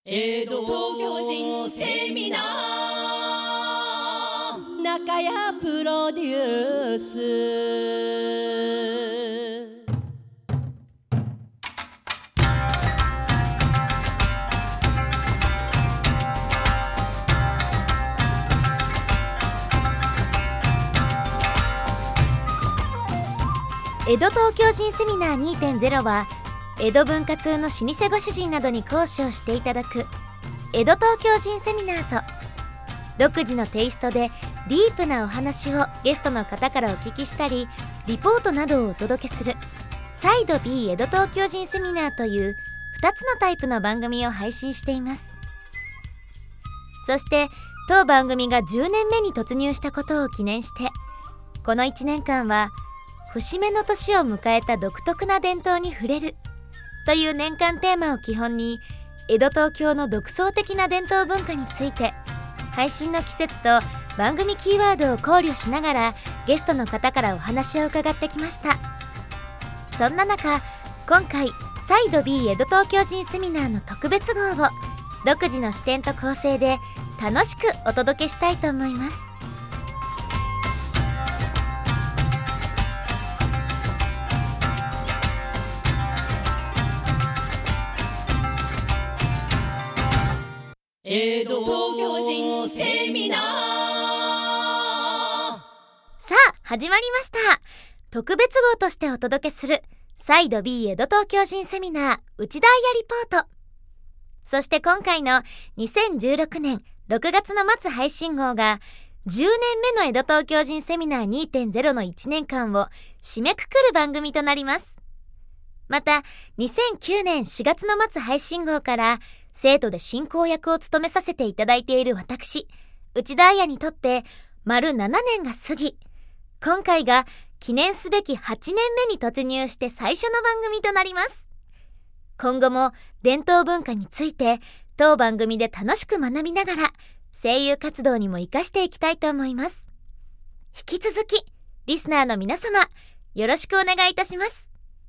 江戸東京人セミナー中谷プロデュース。 江戸東京人セミナー 2.0 は江戸文化通の老舗ご主人などに講師をしていただく江戸東京人セミナーと、独自のテイストでディープなお話をゲストの方からお聞きしたりリポートなどをお届けするサイド B 江戸東京人セミナーという2つのタイプの番組を配信しています。そして当番組が10年目に突入したことを記念して、この1年間は節目の年を迎えた独特な伝統に触れるという年間テーマを基本に、江戸東京の独創的な伝統文化について配信の季節と番組キーワードを考慮しながらゲストの方からお話を伺ってきました。そんな中、今回サイド B 江戸東京人セミナーの特別号を独自の視点と構成で楽しくお届けしたいと思います。 江戸東京人セミナー。 さあ始まりました。特別号としてお届けするサイド B 江戸東京人セミナー内田彩リポート。そして今回の2016年6月の末配信号が10年目の江戸東京人セミナー 2.0 の1年間を締めくくる番組となります。また2009年4月の末配信号から生徒で進行役を務めさせていただいている私内田彩にとって丸7年が過ぎ、今回が記念すべき8年目に突入して最初の番組となります。今後も伝統文化について当番組で楽しく学びながら声優活動にも生かしていきたいと思います。引き続きリスナーの皆様よろしくお願いいたします。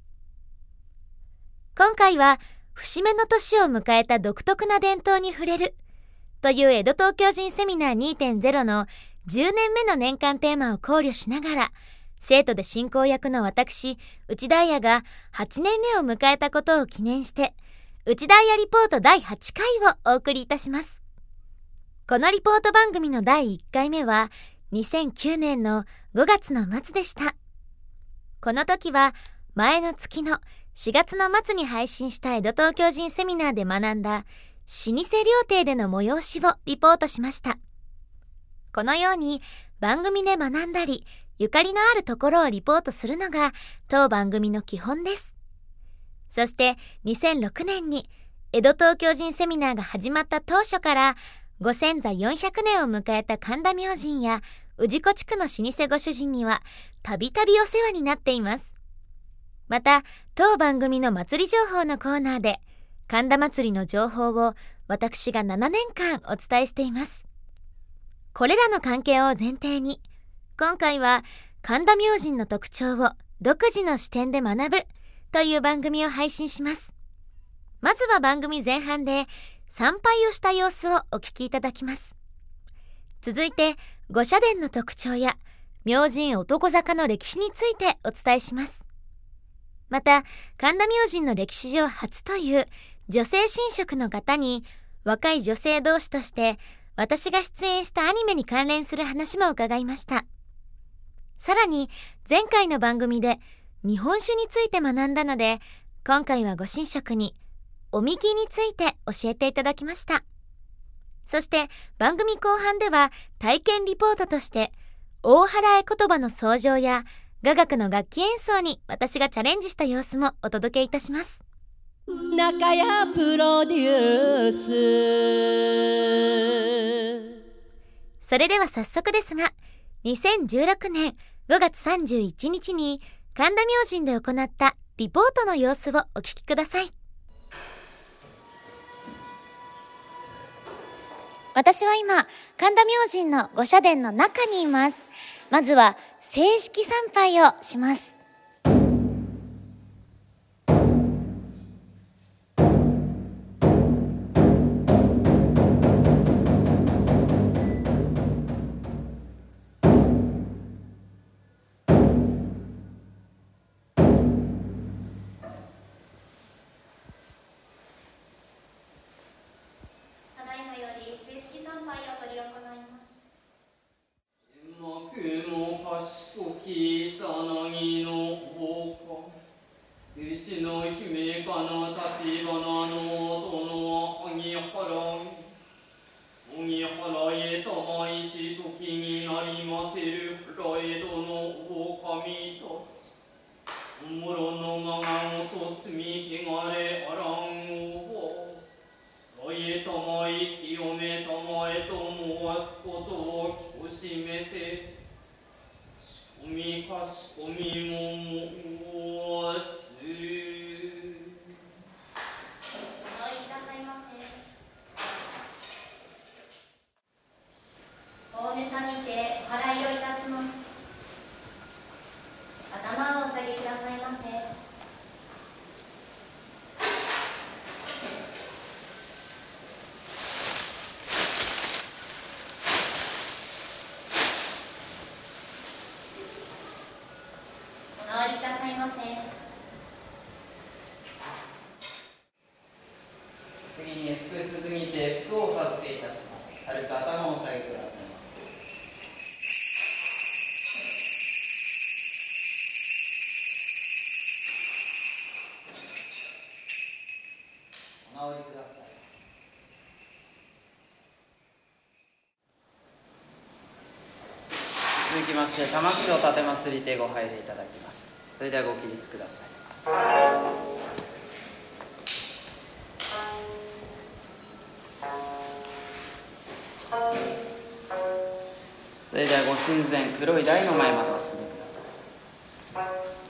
今回は節目の年を迎えた独特な伝統に触れるという江戸東京人セミナー 2.0 の10年目の年間テーマを考慮しながら、生徒で進行役の私内田彩が8年目を迎えたことを記念して内田彩リポート第8回をお送りいたします。このリポート番組の第1回目は2009年の5月の末でした。この時は前の月の4月の末に配信した江戸東京人セミナーで学んだ老舗料亭での催しをリポートしました。このように番組で学んだりゆかりのあるところをリポートするのが当番組の基本です。そして2006年に江戸東京人セミナーが始まった当初からご先祖400年を迎えた神田明神や氏子地区の老舗ご主人にはたびたびお世話になっています。また当番組の祭り情報のコーナーで神田祭りの情報を私が7年間お伝えしています。これらの関係を前提に今回は神田明神の特徴を独自の視点で学ぶという番組を配信します。まずは番組前半で参拝をした様子をお聞きいただきます。続いて御社殿の特徴や明神男坂の歴史についてお伝えします。また神田明神の歴史上初という女性神職の方に若い女性同士として私が出演したアニメに関連する話も伺いました。さらに前回の番組で日本酒について学んだので、今回はご神職におみきについて教えていただきました。そして番組後半では体験リポートとして大原絵言葉の奏上や雅楽の楽器演奏に私がチャレンジした様子もお届けいたします。 中谷プロデュース。 それでは早速ですが、2016年5月31日に神田明神で行ったリポートの様子をお聞きください。私は今神田明神の御社殿の中にいます。まずは正式参拝をします。 次に福鈴にて福をお授けいたします。軽く頭をお下げくださいます。お直りください。続きまして玉城立祭りてご拝礼いただきます。それではご起立ください。それではご神前黒い台の前までお進みくださ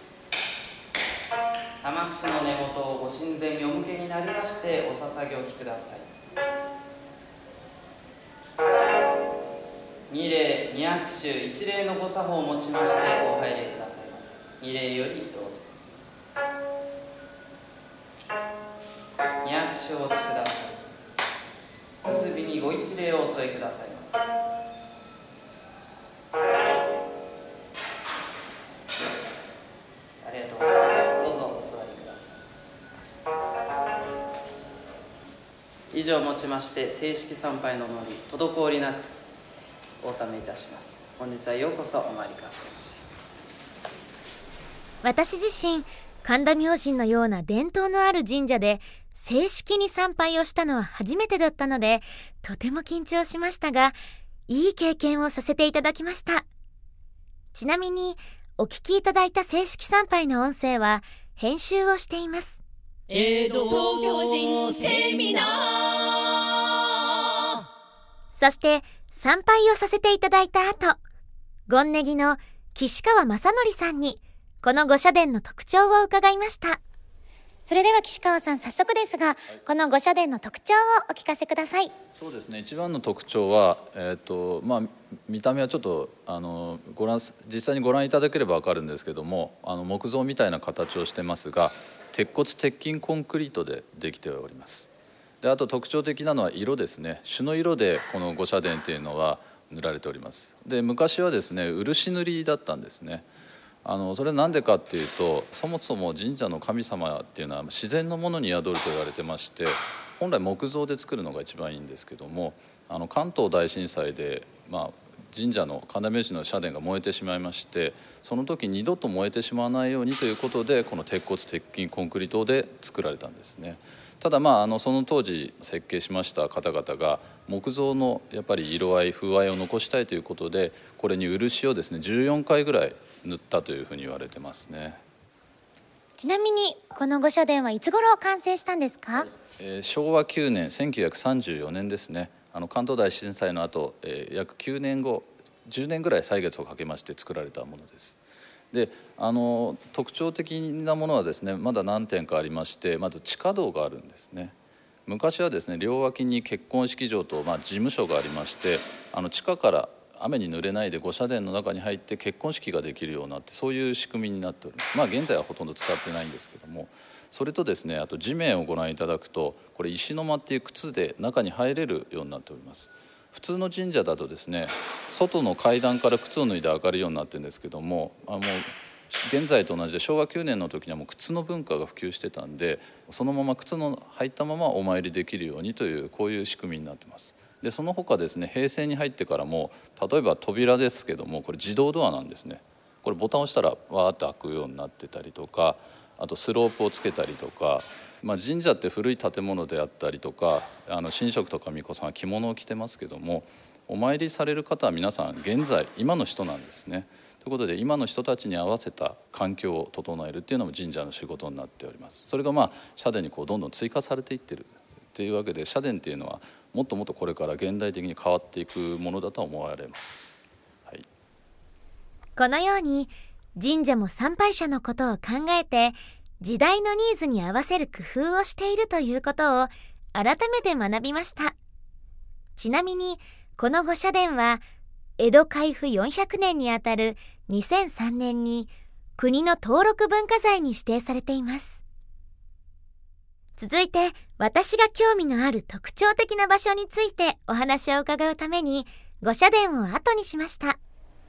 い。玉串の根元をご神前にお向けになりましてお捧げおきください。二礼二握手一礼のご作法をもちましてご拝礼くださいます。二礼よりどうぞ。二握手をお持ちください。結びにご一礼をお添えくださいます。ありがとうございました。どうぞお座りください。以上をもちまして正式参拝ののり滞りなくお納めいたします。本日はようこそお参りくださいました。 私自身、神田明神のような伝統のある神社で正式に参拝をしたのは初めてだったので、とても緊張しましたが、いい経験をさせていただきました。ちなみに、お聞きいただいた正式参拝の音声は編集をしています。 江戸東京人セミナー。 そして参拝をさせていただいた後、権ネギの岸川正則さんにこの御社殿の特徴を伺いました。それでは岸川さん、早速ですが、この御社殿の特徴をお聞かせください。 そうですね、一番の特徴は、見た目はちょっと実際にご覧いただければ分かるんですけども、木造みたいな形をしてますが、鉄骨鉄筋コンクリートでできております。で、あと特徴的なのは色ですね。朱の色でこの御社殿というのは塗られております。で、昔はですね、漆塗りだったんですね。それは何でかっていうと、そもそも神社の神様っていうのは自然のものに宿ると言われてまして、本来木造で作るのが一番いいんですけども、関東大震災で、神社の神田明神の社殿が燃えてしまいまして、その時二度と燃えてしまわないようにということで、この鉄骨鉄筋コンクリートで作られたんですね。ただその当時設計しました方々が木造のやっぱり色合い風合いを残したいということで、これに漆をですね14回ぐらい塗ったというふうに言われてますね。 ちなみにこの御社殿はいつ頃完成したんですか？ 昭和9年1934年ですね。関東大震災の後、約9年後10年ぐらい歳月をかけまして作られたものです。で、特徴的なものはですね、まだ何点かありまして、まず地下道があるんですね。昔はですね、両脇に結婚式場と、事務所がありまして、地下から雨に濡れないで御社殿の中に入って結婚式ができるようになって、そういう仕組みになっております。現在はほとんど使ってないんですけども、それとですね、あと地面をご覧いただくと、これ石の間っていう靴で中に入れるようになっております。普通の神社だとですね、外の階段から靴を脱いで上がるようになってるんですけども、もう現在と同じで昭和9年の時にはもう靴の文化が普及してたんで、そのまま靴の入ったままお参りできるようにという、こういう仕組みになってます。で、その他ですね、平成に入ってからも、例えば扉ですけども、これ自動ドアなんですね。これボタンを押したらわーって開くようになってたりとか、あとスロープをつけたりとか、神社って古い建物であったりとか、神職とか巫女さんは着物を着てますけども、お参りされる方は皆さん現在今の人なんですね。ということで、今の人たちに合わせた環境を整えるっていうのも神社の仕事になっております。それが社殿にどんどん追加されていってるっていうわけで、社殿っていうのはもっともっとこれから現代的に変わっていくものだと思われます。はい、 このように神社も参拝者のことを考えて、時代のニーズに合わせる工夫をしているということを改めて学びました。ちなみにこの御社殿は江戸開府400年にあたる2003年に国の登録文化財に指定されています。続いて、私が興味のある特徴的な場所についてお話を伺うために御社殿を後にしました。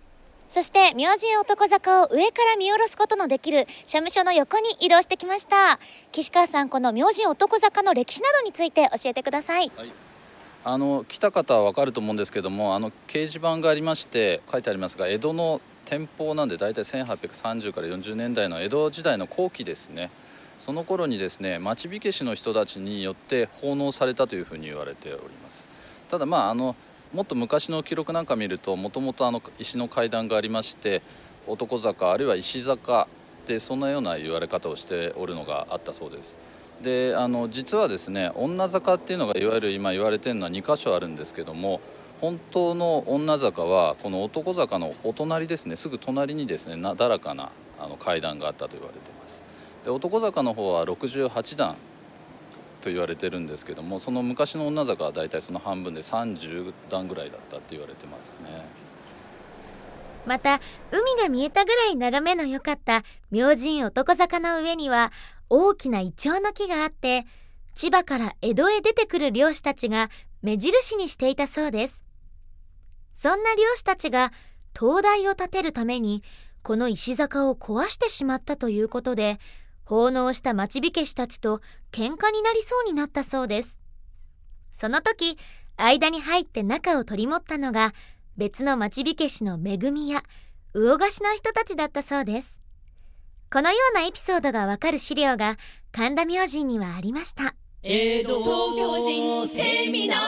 そして明神男坂を上から見下ろすことのできる社務所の横に移動してきました。岸川さん、この明神男坂の歴史などについて教えてください。 来た方は分かると思うんですけども、掲示板がありまして書いてありますが、江戸の天保なんで大体1830から40年代の江戸時代の後期ですね。その頃にですね、町火消しの人たちによって奉納されたというふうに言われております。ただもっと昔の記録なんか見ると、もともと石の階段がありまして、男坂あるいは石坂でそんなような言われ方をしておるのがあったそうです。で実はですね、女坂っていうのがいわゆる今言われているのは2箇所あるんですけども、本当の女坂はこの男坂のお隣ですね、すぐ隣にですね、なだらかな階段があったと言われています。で男坂の方は68段と言われてるんですけども、その昔の女坂はだいたいその半分で30段ぐらいだったって言われてますね。 また海が見えたぐらい眺めの良かった明神男坂の上には大きなイチョウの木があって、千葉から江戸へ出てくる漁師たちが目印にしていたそうです。そんな漁師たちが灯台を建てるためにこの石坂を壊してしまったということで、奉納した町火消したちと喧嘩になりそうになったそうです。その時、間に入って仲を取り持ったのが別の町火消しのめぐみや魚河岸の人たちだったそうです。このようなエピソードがわかる資料が神田明神にはありました。 江戸東京人セミナー。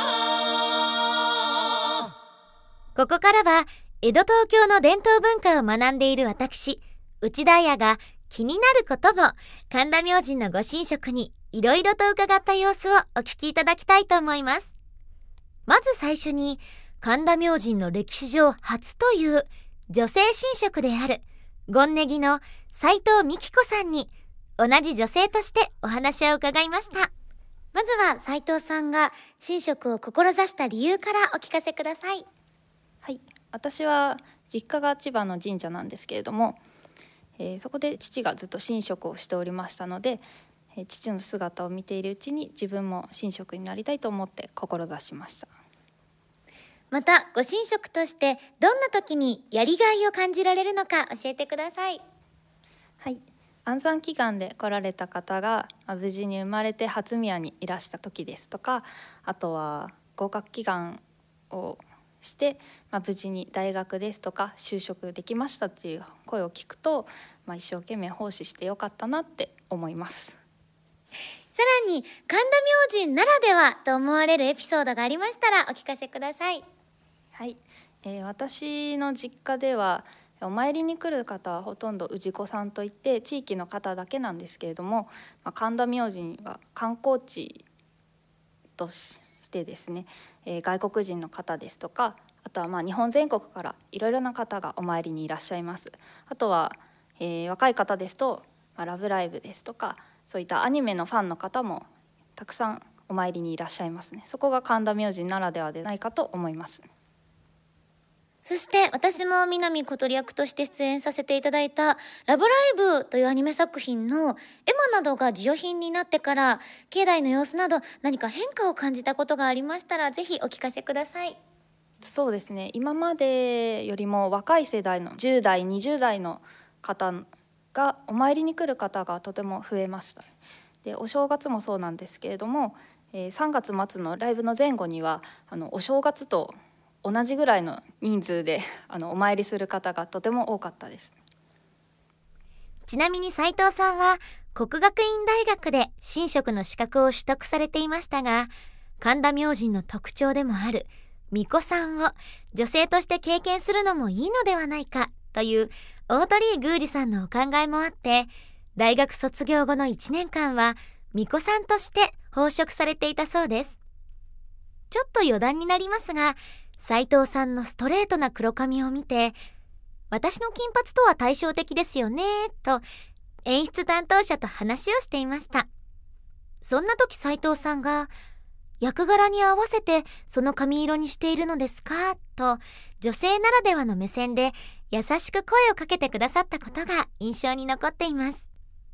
ここからは江戸東京の伝統文化を学んでいる私、内田彩が気になることを神田明神のご神職にいろいろと伺った様子をお聞きいただきたいと思います。まず最初に神田明神の歴史上初という女性神職である権ネギの斉藤美希子さんに同じ女性としてお話を伺いました。まずは斉藤さんが神職を志した理由からお聞かせください。 はい、私は実家が千葉の神社なんですけれども、そこで父がずっと神職をしておりましたので、父の姿を見ているうちに自分も神職になりたいと思って志しました。 またご神職としてどんな時にやりがいを感じられるのか教えてください。 はい、安産祈願で来られた方が無事に生まれて初宮にいらした時ですとか、あとは合格祈願をして、無事に大学ですとか就職できましたっていう声を聞くと、一生懸命奉仕してよかったなって思います。 さらに神田明神ならではと思われるエピソードがありましたらお聞かせください。 はい、私の実家ではお参りに来る方はほとんど氏子さんといって地域の方だけなんですけれども、神田明神は観光地としてですね、外国人の方ですとか、あとは日本全国からいろいろな方がお参りにいらっしゃいます。あとは、若い方ですと、ラブライブですとかそういったアニメのファンの方もたくさんお参りにいらっしゃいますね。そこが神田明神ならではでないかと思います。 そして私も南小鳥役として出演させていただいたラブライブというアニメ作品の絵馬などが授与品になってから境内の様子など何か変化を感じたことがありましたらぜひお聞かせください。 そうですね、今までよりも若い世代の10代20代の方がお参りに来る方がとても増えました。でお正月もそうなんですけれども、3月末のライブの前後にはお正月と同じぐらいの人数でお参りする方がとても多かったです。 ちなみに斉藤さんは國學院大學で神職の資格を取得されていましたが、神田明神の特徴でもある巫女さんを女性として経験するのもいいのではないかという大鳥居宮司さんのお考えもあって、大学卒業後の1年間は巫女さんとして奉職されていたそうです。ちょっと余談になりますが、斉藤さんのストレートな黒髪を見て、私の金髪とは対照的ですよねと演出担当者と話をしていました。そんな時斉藤さんが、役柄に合わせてその髪色にしているのですかと女性ならではの目線で優しく声をかけてくださったことが印象に残っています。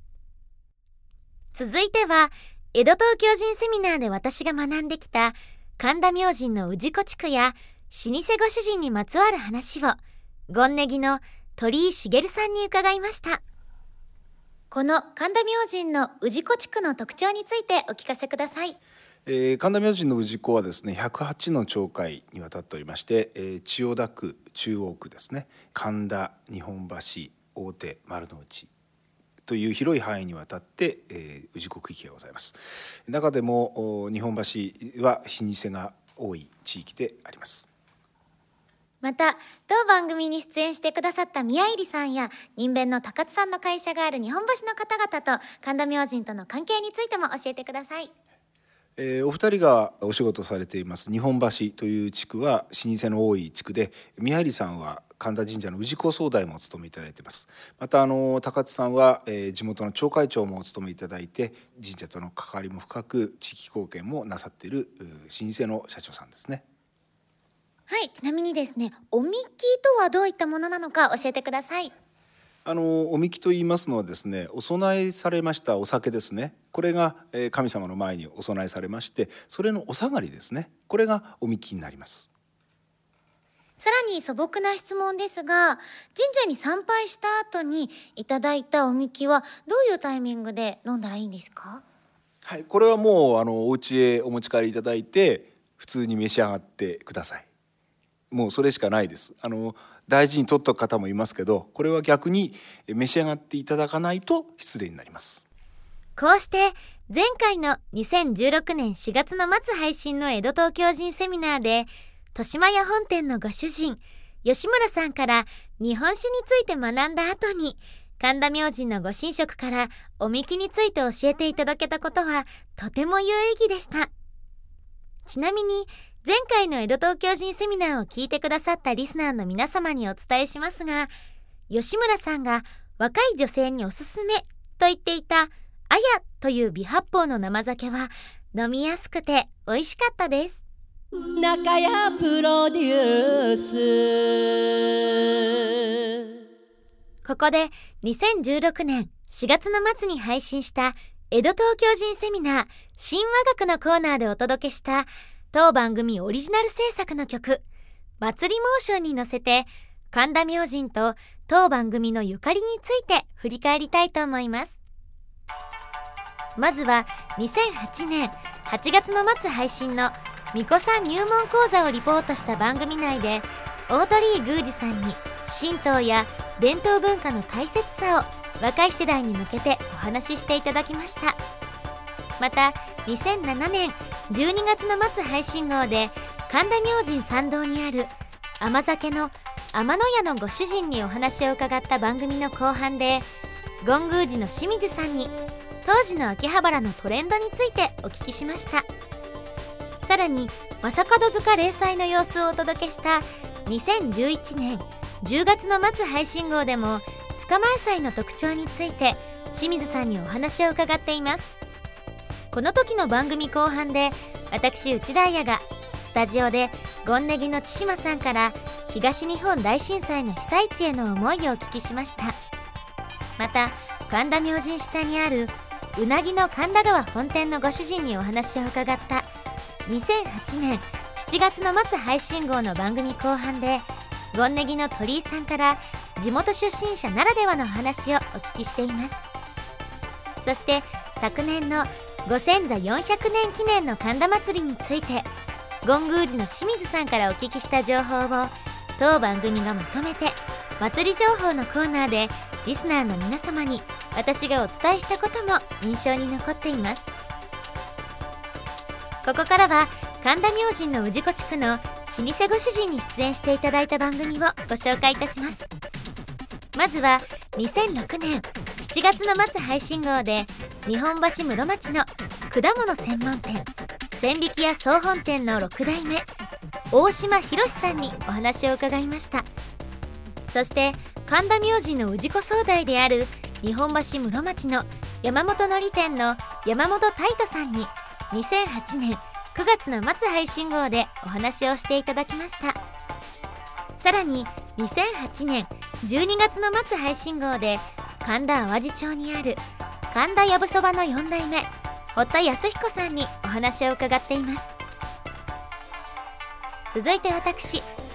続いては江戸東京人セミナーで私が学んできた神田明神の氏子地区や老舗ご主人にまつわる話を権ネギの鳥居茂さんに伺いました。この神田明神の氏子地区の特徴についてお聞かせください。 神田明神の氏子はですね、108の町会にわたっておりまして、千代田区、中央区ですね、神田、日本橋、大手、丸の内という広い範囲にわたって氏子区域がございます。中でも日本橋は老舗が多い地域であります。 また当番組に出演してくださった宮入さんや人弁の高津さんの会社がある日本橋の方々と神田明神との関係についても教えてください。 お二人がお仕事されています日本橋という地区は老舗の多い地区で、宮入さんは神田神社の氏子総代もお務めいただいています。また高津さんは地元の町会長もお務めいただいて、神社との関わりも深く地域貢献もなさっている老舗の社長さんですね。 はい、ちなみにですね、おみきとはどういったものなのか教えてください。 おみきと言いますのはですね、お供えされましたお酒ですね、これが神様の前にお供えされまして、それのお下がりですね、これがおみきになります。 さらに素朴な質問ですが、神社に参拝した後にいただいたおみきはどういうタイミングで飲んだらいいんですか？ はい、これはもうお家へお持ち帰りいただいて普通に召し上がってください。もうそれしかないです。大事に取っておく方もいますけど、これは逆に召し上がっていただかないと失礼になります。 こうして前回の2016年4月の末配信の江戸東京人セミナーで、豊島屋本店のご主人吉村さんから日本酒について学んだ後に、神田明神のご神職からおみきについて教えていただけたことはとても有意義でした。ちなみに前回の江戸東京人セミナーを聞いてくださったリスナーの皆様にお伝えしますが、吉村さんが若い女性におすすめと言っていたあやという微発泡の生酒は飲みやすくて美味しかったです。 中谷プロデュース。ここで2016年4月の末に配信した江戸東京人セミナー新和楽のコーナーでお届けした当番組オリジナル制作の曲祭りモーションに乗せて、神田明神と当番組のゆかりについて振り返りたいと思います。まずは2008年8月の末配信の巫女さん入門講座をリポートした番組内で、大鳥居宮司さんに神道や伝統文化の大切さを若い世代に向けてお話ししていただきました。また2007年12月の末配信号で神田明神参道にある甘酒の天野屋のご主人にお話を伺った番組の後半で、権宮寺の清水さんに当時の秋葉原のトレンドについてお聞きしました。さらに正門塚例祭の様子をお届けした2011年10月の末配信号でも塚前祭の特徴について清水さんにお話を伺っています。この時の番組後半で私内田彩がスタジオで権ネギの千島さんから東日本大震災の被災地への思いをお聞きしました。また神田明神下にあるうなぎの神田川本店のご主人にお話を伺った2008年7月の末配信号の番組後半で、権ネギの鳥居さんから地元出身者ならではの話をお聞きしています。そして昨年のご先祖400年記念の神田祭りについて、権宮寺の清水さんからお聞きした情報を当番組がまとめて祭り情報のコーナーでリスナーの皆様に私がお伝えしたことも印象に残っています。ここからは神田明神の氏子地区の老舗ご主人に出演していただいた番組をご紹介いたします。まずは2006年7月の末配信号で日本橋室町の果物専門店千疋屋総本店の6代目大島博さんにお話を伺いました。そして神田明神の氏子総代である日本橋室町の山本のり店の山本太斗さんに2008年9月の末配信号でお話をしていただきました。さらに2008年12月の末配信号で神田淡路町にある神田やぶそばの4代目堀田康彦さんにお話を伺っています。続いて私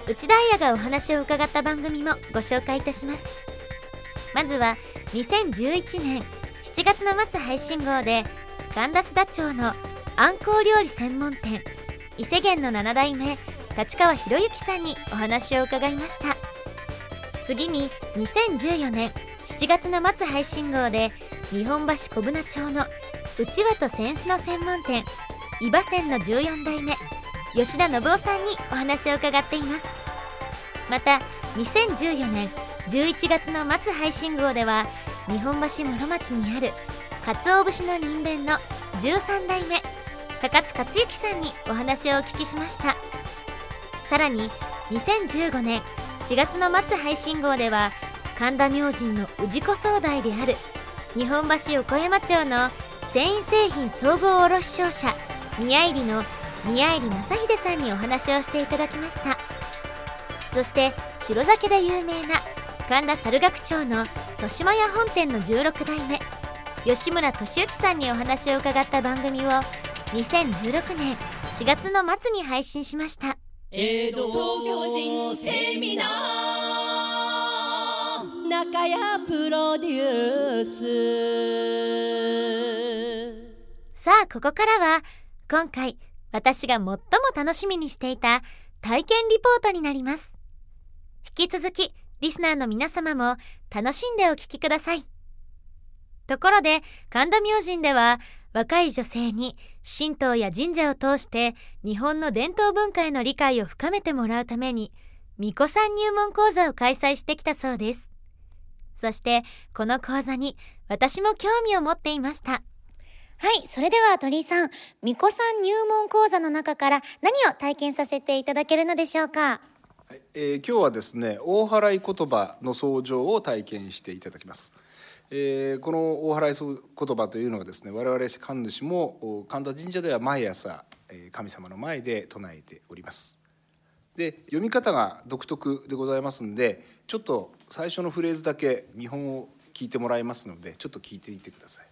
内田彩がお話を伺った番組もご紹介いたします。まずは2011年7月の末配信号で神田須田町のあんこう料理専門店伊勢源の7代目立川博之さんにお話を伺いました。次に2014年7月の末配信号で日本橋小舟町のうちわと扇子の専門店伊庭泉の14代目吉田信夫さんにお話を伺っています。また2014年11月の末配信号では日本橋室町にある鰹節の人弁の13代目高津克之さんにお話をお聞きしました。さらに2015年4月の末配信号では神田明神の氏子総代である日本橋横山町の繊維製品総合卸商社宮入の宮入正秀さんにお話をしていただきました。そして白酒で有名な神田猿楽町の豊島屋本店の16代目吉村俊之さんにお話を伺った番組を2016年4月の末に配信しました。 江戸東京人セミナー中谷プロデュース。 さあここからは今回私が最も楽しみにしていた体験リポートになります。引き続きリスナーの皆様も楽しんでお聞きください。ところで神田明神では若い女性に神道や神社を通して日本の伝統文化への理解を深めてもらうために巫女さん入門講座を開催してきたそうです。そしてこの講座に私も興味を持っていました。 はい、それでは鳥居さん、巫女さん入門講座の中から何を体験させていただけるのでしょうか。 今日はですね、大祓い言葉の奏上を体験していただきます。この大祓い言葉というのはですね、我々神主も神田神社では毎朝神様の前で唱えております。で、読み方が独特でございますんで、ちょっと最初のフレーズだけ見本を聞いてもらいますので、ちょっと聞いてみてください。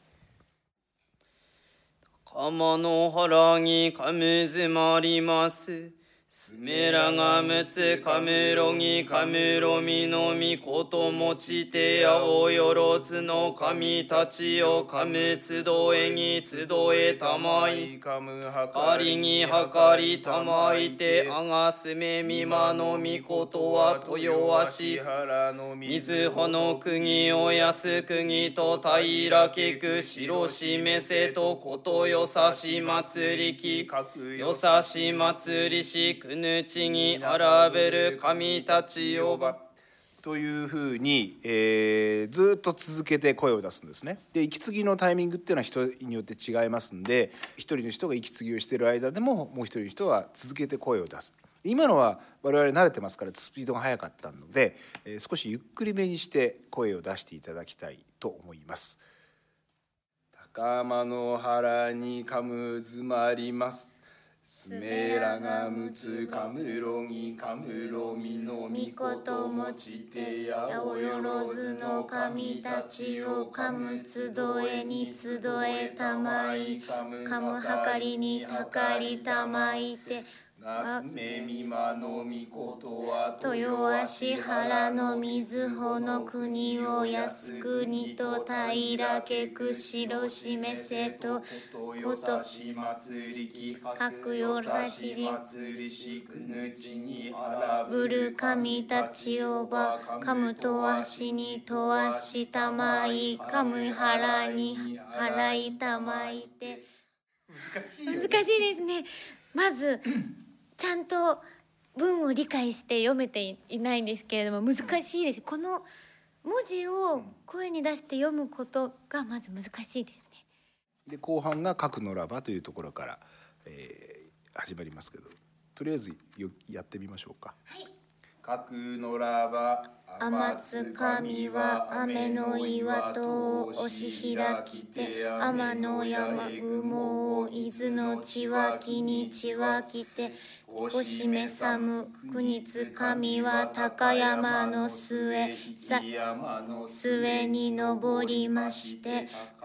鎌の腹にかむずまりますすめらがむつかむろぎかむろみのみこともちてやおよろずの神たちをかむつどえにつどえたまいかむはかりにはかりたまいてあがすめみまのみことは豊足水穂の国をやす国と平けく白しめせとことよさし祭りきよさし祭りしくぬちにあらべる神たちをばというふうに、ずっと続けて声を出すんですね。で、息継ぎのタイミングっていうのは人によって違いますんで、一人の人が息継ぎをしている間でももう一人の人は続けて声を出す。今のは我々慣れてますからスピードが速かったので、少しゆっくりめにして声を出していただきたいと思います。高間の腹にかむずまりますすめらがむつかむろぎかむろみのみこともちてやおよろずの神たちをかむつどえにつどえたまいかむはかりにたかりたまいてなすめみまのみことは豊足原の水穂の国を靖国と平けく白しめせとことし祭りきかくよさしり祭りしくぬちにあらぶる神たちをばかむと足にと足たまいかむ腹に払いたまいて難しいですね。まずちゃんと文を理解して読めていないんですけれども難しいです。この文字を声に出して読むことがまず難しいですね。 で、後半が書くのらばというところから、始まりますけど、とりあえずやってみましょうか。 はい。 書くのらば天津神は雨の岩戸を押し開きて天の山雲を伊豆の千脇に千脇ておしめさむ国津神は高山の末に登りまして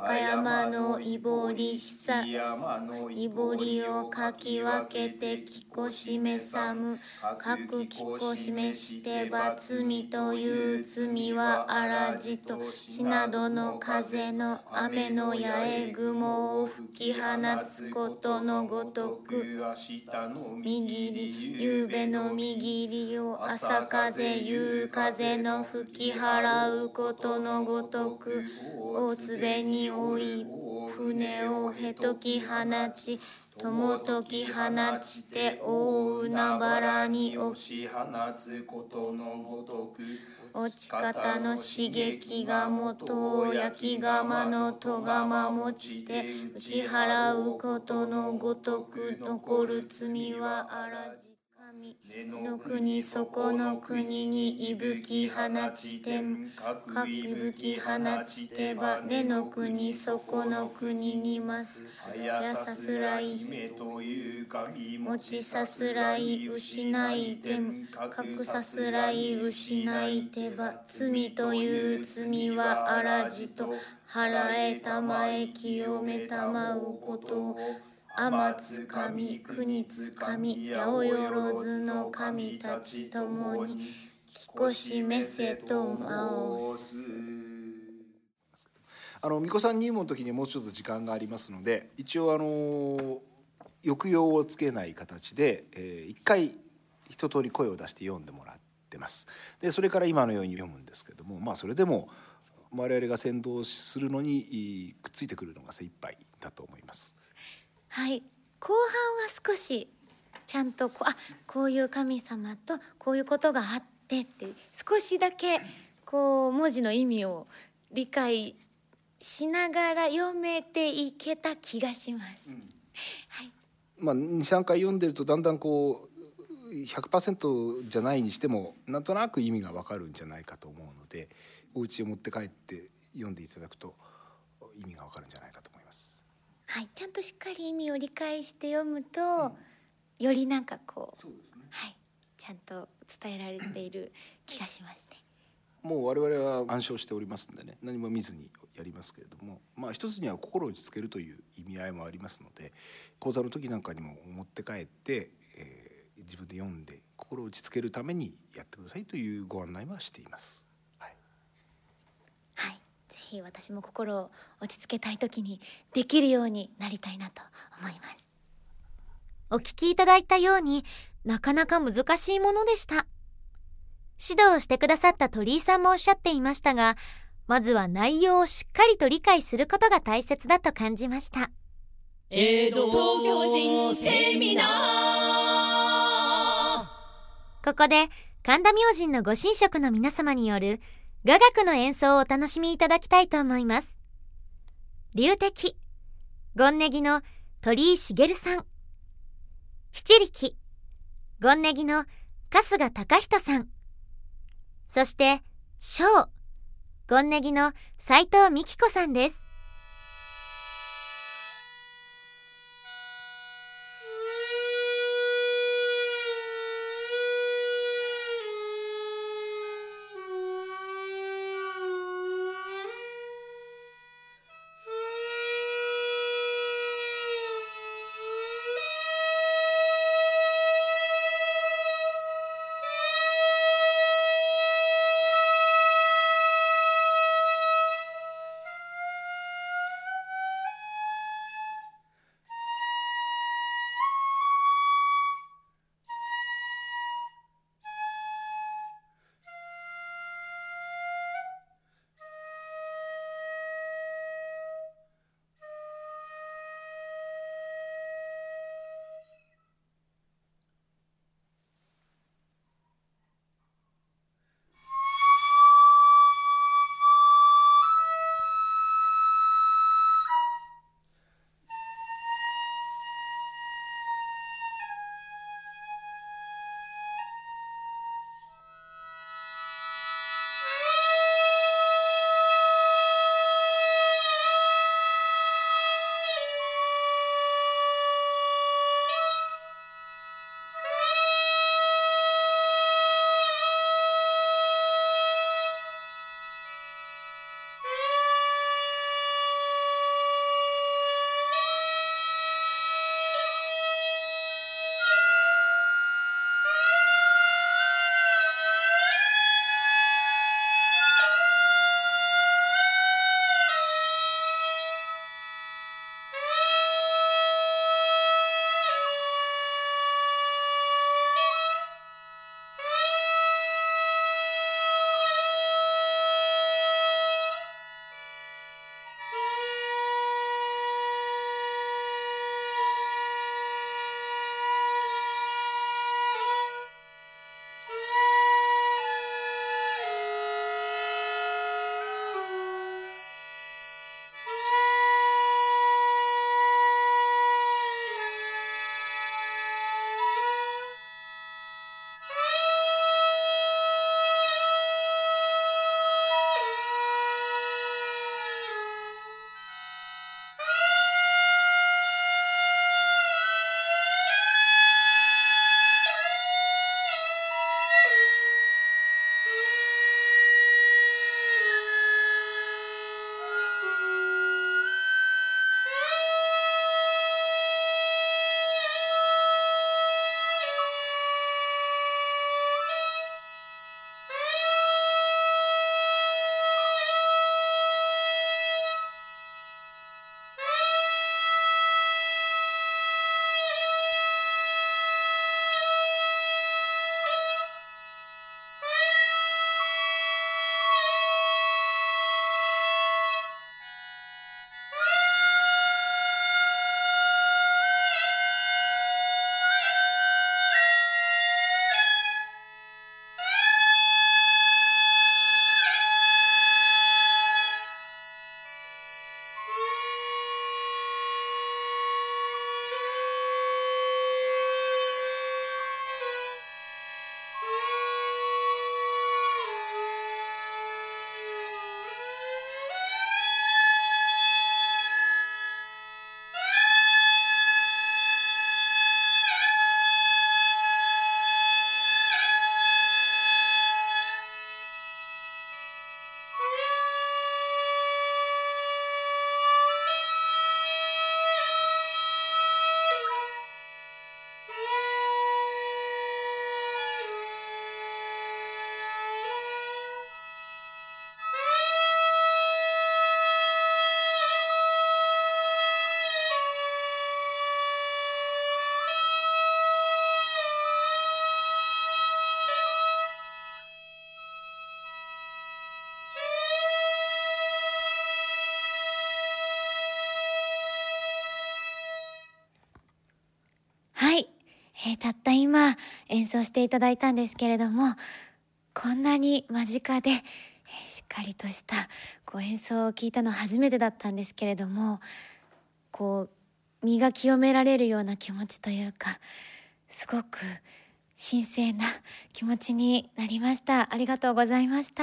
か山のいぼりひさいぼりをかき分けてきこしめさむかくきこしめしてば罪という罪はあらじとしなどの風の雨の八重雲を吹き放つことのごとく右り夕べの右りを朝風夕風の吹き払うことのごとく大つべに追い船をへとき放ち友とき放ちて大海原に落ち放つことのごとく落ち方の刺激が元を焼き釜の戸釜持ちて打ち払うことのごとく残る罪はあらじ神の国そこの国に息吹放ちてか息吹放ちてば根の国そこの国にますやさすらい持ちさすらい失いて隠さすらい失いてば罪という罪はあらじと払えたまえ清めたまうことを天津神国津神八百万の神たちともにきこしめせと申す。 巫女さん入門の時にもうちょっと時間がありますので、一応抑揚をつけない形で、一回一通り声を出して読んでもらってます。でそれから今のように読むんですけども、それでも我々が先導するのにくっついてくるのが精一杯だと思います。 はい、後半は少しちゃんとこういう神様とこういうことがあってって少しだけ文字の意味を理解しながら読めていけた気がします。はい。 2、3回読んでるとだんだん100% じゃないにしてもなんとなく意味がわかるんじゃないかと思うので、お家を持って帰って読んでいただくと意味がわかるんじゃないかと思います。 はい、ちゃんとしっかり意味を理解して読むと、よりそうですね。 はい、ちゃんと伝えられている気がしますね。 もう我々は暗唱しておりますんでね、何も見ずにやりますけれども、一つには心を落ち着けるという意味合いもありますので、講座の時なんかにも持って帰って、自分で読んで心を落ち着けるためにやってくださいというご案内はしています。はい、 ぜひ私も心を落ち着けたい時にできるようになりたいなと思います。お聞きいただいたようになかなか難しいものでした。指導をしてくださった鳥居さんもおっしゃっていましたが、まずは内容をしっかりと理解することが大切だと感じました。 江戸東京人セミナー。 ここで神田明神のご神職の皆様による雅楽の演奏をお楽しみいただきたいと思います。龍笛、権ネギの鳥居茂さん、七力、権ネギの春日貴人さん、そして小、権ネギの斉藤美希子さんです。 たった今演奏していただいたんですけれども、こんなに間近で、しっかりとした演奏を聞いたの初めてだったんですけれども、身が清められるような気持ちというか、すごく神聖な気持ちになりました。ありがとうございました。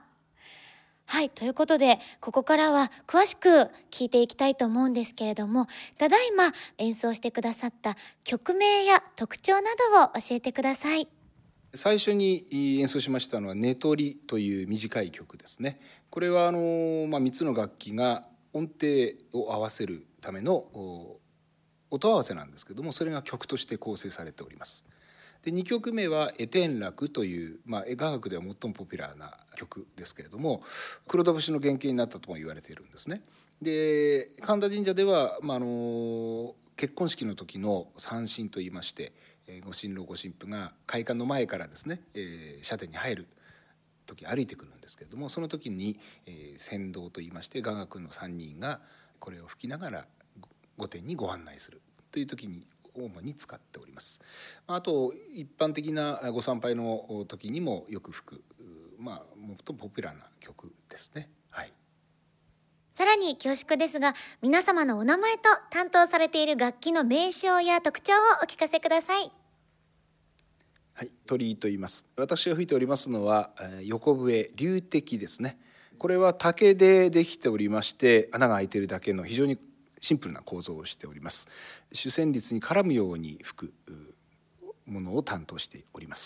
はい、ということでここからは詳しく聞いていきたいと思うんですけれども、ただいま演奏してくださった曲名や特徴などを教えてください。 最初に演奏しましたのは寝取りという短い曲ですね。これは3つの楽器が音程を合わせるための音合わせなんですけども、それが曲として構成されております。で2曲目は「絵天楽」という、雅楽では最もポピュラーな曲ですけれども、黒田節の原型になったとも言われているんですね。で神田神社では、結婚式の時の三神といいまして、ご新郎ご新婦が会館の前からですね、社殿に入る時歩いてくるんですけれども、その時に、先導といいまして雅楽の3人がこれを吹きながら御殿にご案内するという時に主に使っております。あと一般的なご参拝の時にもよく吹く、最もポピュラーな曲ですね。はい。 さらに恐縮ですが、皆様のお名前と担当されている楽器の名称や特徴をお聞かせください。 はい、鳥居と言います。私が吹いておりますのは横笛龍笛ですね。これは竹でできておりまして、穴が開いているだけの非常にシンプルな構造をしております。主旋律に絡むように吹くものを担当しております。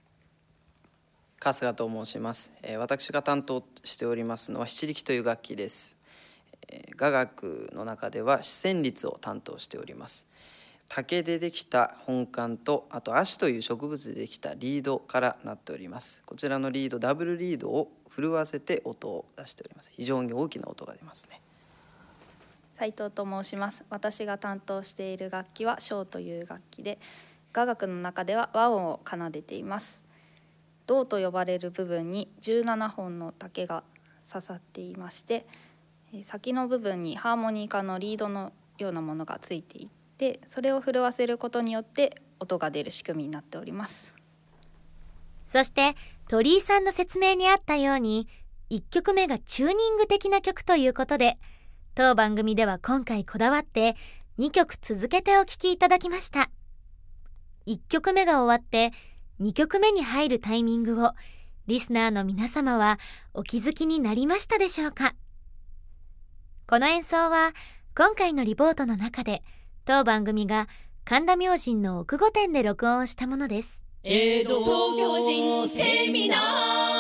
春日と申します。私が担当しておりますのは七力という楽器です。雅楽の中では主旋律を担当しております。竹でできた本管と、あと葦という植物でできたリードからなっております。こちらのリード、ダブルリードを震わせて音を出しております。非常に大きな音が出ますね。 斉藤と申します。私が担当している楽器は笙という楽器で、雅楽の中では和音を奏でています。胴と呼ばれる部分に17本の竹が刺さっていまして、先の部分にハーモニカのリードのようなものがついていて、それを震わせることによって音が出る仕組みになっております。 そして鳥居さんの説明にあったように、1曲目がチューニング的な曲ということで、当番組では今回こだわって2曲続けてお聴きいただきました。1曲目が終わって2曲目に入るタイミングをリスナーの皆様はお気づきになりましたでしょうか。この演奏は今回のリポートの中で当番組が神田明神の奥御殿で録音したものです。 江戸東京人セミナー。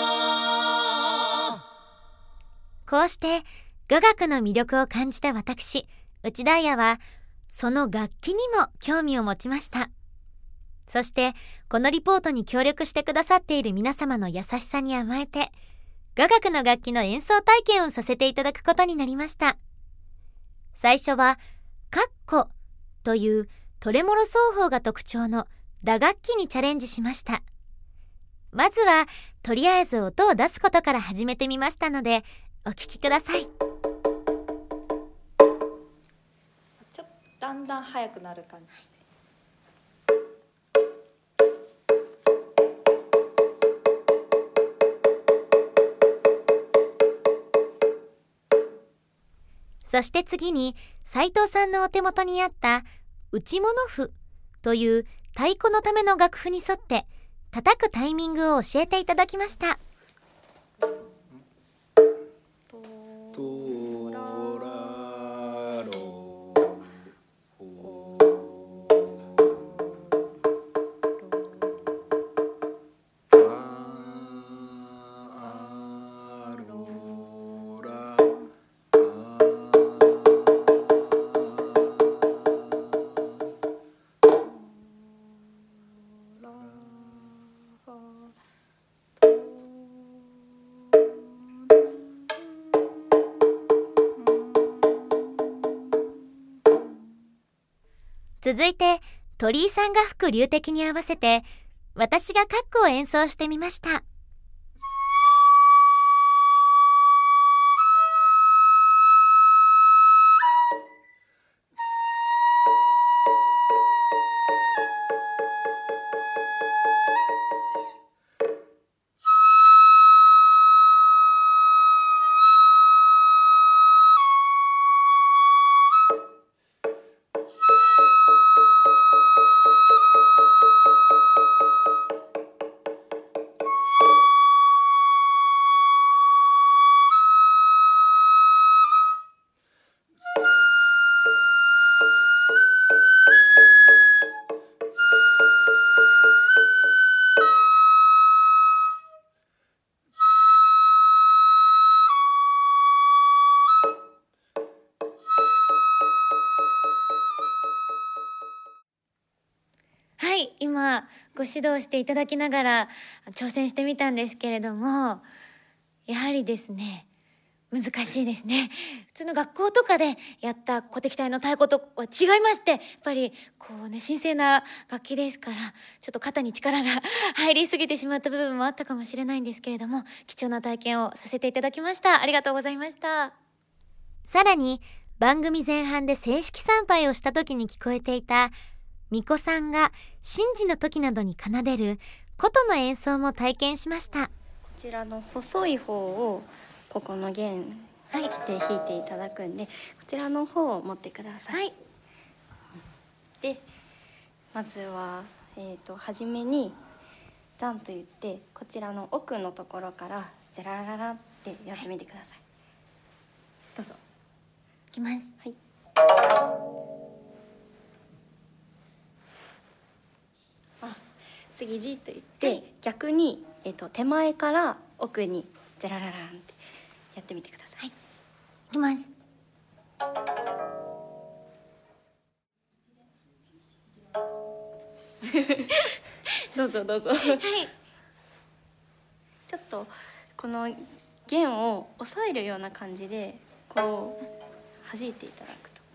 こうして雅楽の魅力を感じた私、内田彩はその楽器にも興味を持ちました。そしてこのリポートに協力してくださっている皆様の優しさに甘えて、雅楽の楽器の演奏体験をさせていただくことになりました。最初はカッコというトレモロ奏法が特徴の打楽器にチャレンジしました。まずはとりあえず音を出すことから始めてみましたので、お聴きください。 だんだん速くなる感じ。 そして次に斉藤さんのお手元にあった打物譜という太鼓のための楽譜に沿って叩くタイミングを教えていただきました。続いて鳥居さんが吹く龍笛に合わせて私がカックを演奏してみました。 ご指導していただきながら挑戦してみたんですけれども、やはりですね難しいですね。普通の学校とかでやった鼓笛隊の太鼓とは違いまして、やっぱりこうね神聖な楽器ですから、ちょっと肩に力が入りすぎてしまった部分もあったかもしれないんですけれども、貴重な体験をさせていただきました。ありがとうございました。 さらに番組前半で正式参拝をした時に聞こえていた巫女さんが神事の時などに奏でる琴の演奏も体験しました。 こちらの細い方をここの弦で弾いていただくんで、こちらの方を持ってください。でまずは、初めにザンと言って、こちらの奥のところからジャラララってやってみてください。どうぞ。 いきます。 はい。次ジと言って、逆に、手前から奥にジャララランってやってみてください。 いきます。 どうぞどうぞ。ちょっとこの弦を押さえるような感じでこう弾いていただくと。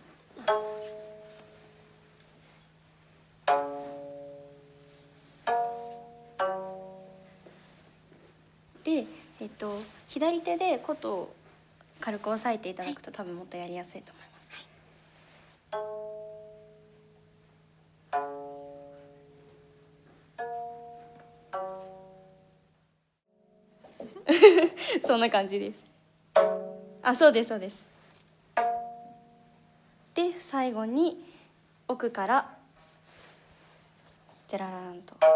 で、左手で琴を軽く押さえていただくと、多分もっとやりやすいと思います。そんな感じです。あ、そうですそうです。で最後に奥からジャラランと、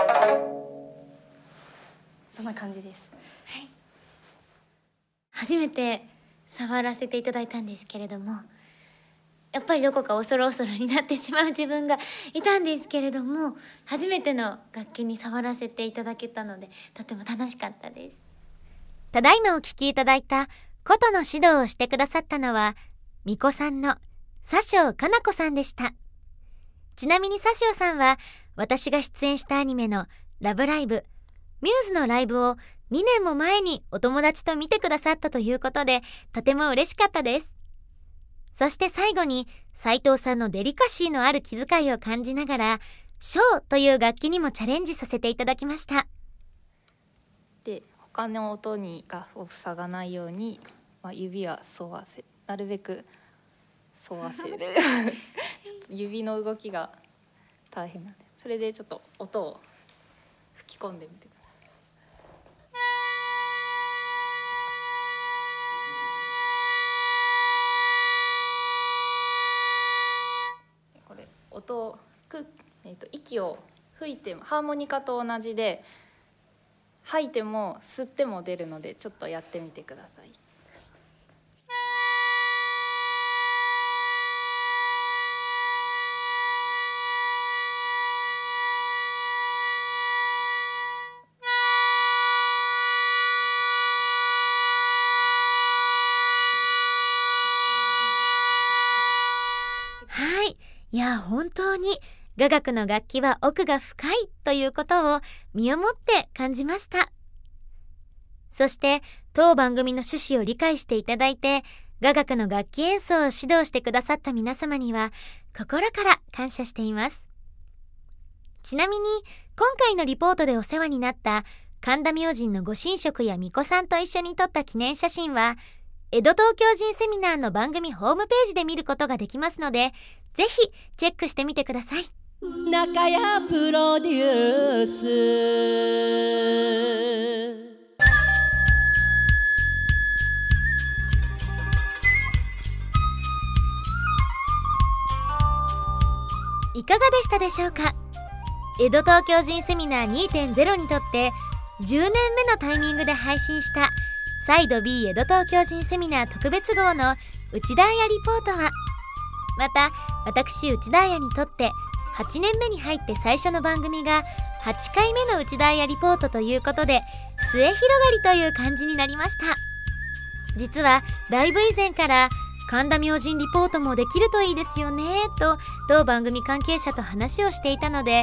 そんな感じです。 はい、初めて触らせていただいたんですけれども、やっぱりどこか恐る恐るになってしまう自分がいたんですけれども、初めての楽器に触らせていただけたのでとても楽しかったです。 ただいまお聴きいただいた琴の指導をしてくださったのは巫女さんの佐生かな子さんでした。ちなみに佐生さんは私が出演したアニメのラブライブミューズのライブを2年も前にお友達と見てくださったということで、とても嬉しかったです。そして最後に斉藤さんのデリカシーのある気遣いを感じながらショーという楽器にもチャレンジさせていただきました。 で他の音にを塞がないように、指は沿わせ、なるべく沿わせるちょっと指の動きが大変なんで、それでちょっと音を吹き込んでみてください。これ音を息を吹いてもハーモニカと同じで、吐いても吸っても出るので、ちょっとやってみてください。 はい、いや本当に雅楽の楽器は奥が深いということを身をもって感じました。そして当番組の趣旨を理解していただいて雅楽の楽器演奏を指導してくださった皆様には心から感謝しています。ちなみに今回のリポートでお世話になった神田明神のご神職や巫女さんと一緒に撮った記念写真は江戸東京人セミナーの番組ホームページで見ることができますので、ぜひチェックしてみてください。 中谷プロデュース。 いかがでしたでしょうか。江戸東京人セミナー 2.0 にとって10年目のタイミングで配信したサイド B 江戸東京人セミナー特別号の内田彩リポートは、また私内田彩にとって8年目に入って最初の番組が8回目の内田彩リポートということで末広がりという感じになりました。実はだいぶ以前から神田明神リポートもできるといいですよねと当番組関係者と話をしていたので、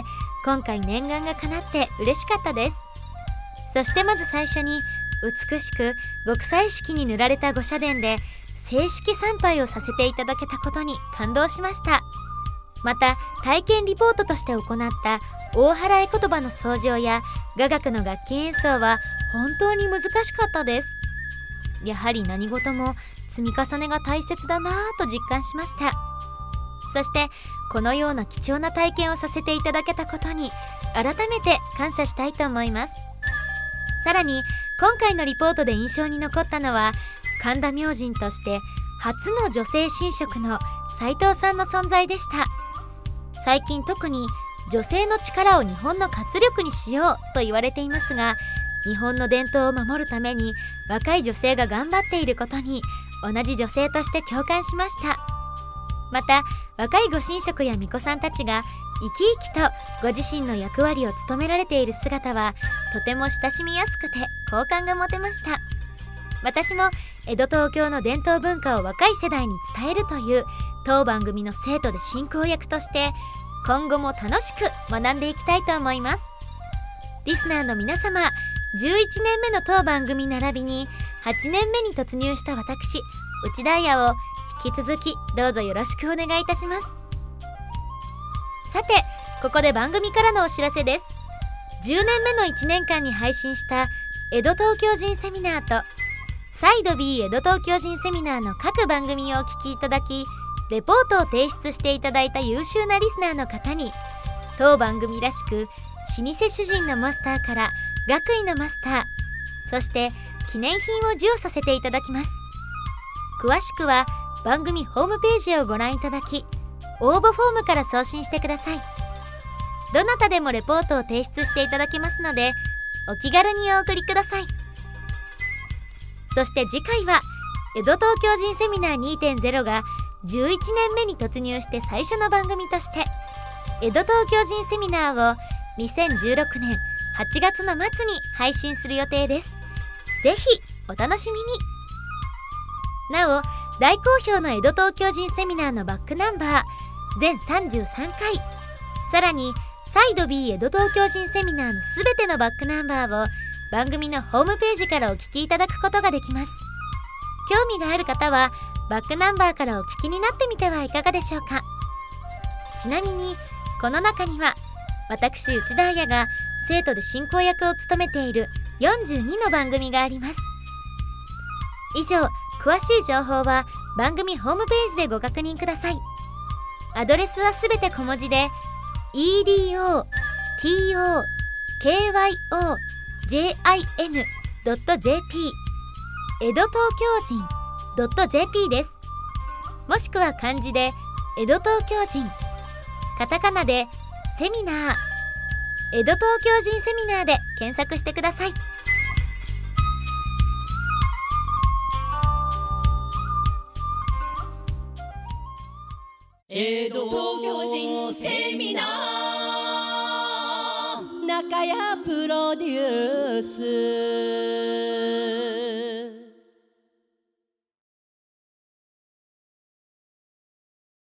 今回念願が叶って嬉しかったです。そしてまず最初に美しく極彩色に塗られた御社殿で正式参拝をさせていただけたことに感動しました。また体験リポートとして行った大原絵言葉の奏上や雅楽の楽器演奏は本当に難しかったです。やはり何事も積み重ねが大切だなぁと実感しました。そしてこのような貴重な体験をさせていただけたことに改めて感謝したいと思います。さらに今回のリポートで印象に残ったのは神田明神として初の女性神職の斉藤さんの存在でした。最近特に女性の力を日本の活力にしようと言われていますが、日本の伝統を守るために若い女性が頑張っていることに同じ女性として共感しました。また若いご神職や巫女さんたちが生き生きとご自身の役割を務められている姿はとても親しみやすくて好感が持てました。私も江戸東京の伝統文化を若い世代に伝えるという当番組の生徒で進行役として今後も楽しく学んでいきたいと思います。リスナーの皆様、11年目の当番組並びに8年目に突入した私内田彩を引き続きどうぞよろしくお願いいたします。さてここで番組からのお知らせです。10年目の1年間に配信した江戸東京人セミナーとサイド B 江戸東京人セミナーの各番組をお聞きいただきレポートを提出していただいた優秀なリスナーの方に当番組らしく老舗主人のマスターから学位のマスター、そして記念品を授与させていただきます。詳しくは番組ホームページをご覧いただき応募フォームから送信してください。どなたでもレポートを提出していただけますのでお気軽にお送りください。そして次回は江戸東京人セミナー 2.0 が11年目に突入して最初の番組として江戸東京人セミナーを2016年8月の末に配信する予定です。ぜひお楽しみに。なお大好評の江戸東京人セミナーのバックナンバー全33回、さらにサイド B 江戸東京人セミナーのすべてのバックナンバーを番組のホームページからお聞きいただくことができます。興味がある方はバックナンバーからお聞きになってみてはいかがでしょうか。ちなみにこの中には私内田彩が生徒で進行役を務めている42の番組があります。以上、詳しい情報は番組ホームページでご確認ください。アドレスはすべて小文字で edotokyoJIN.jp 江戸東京人 .jp です。もしくは漢字で江戸東京人、カタカナでセミナー、江戸東京人セミナーで検索してください。 江戸東京人セミナー中谷プロデュース